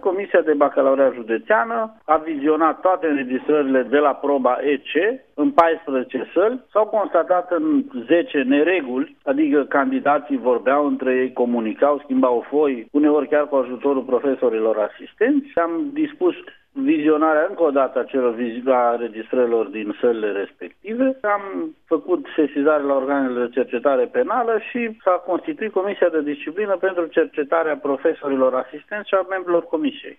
Comisia de Bacalaureat Județeană a vizionat toate înregistrările de la proba EC în 14 săli. S-au constatat în 10 nereguli, adică candidații vorbeau între ei, comunicau, schimbau foi, uneori chiar cu ajutorul profesorilor asistenți. Am dispus vizionarea încă o dată a celor a înregistrărilor din sălile respective. Am făcut sesizare la organele de cercetare penală și s-a constituit Comisia de Disciplină pentru cercetarea profesorilor asistenți și a membrilor comisiei.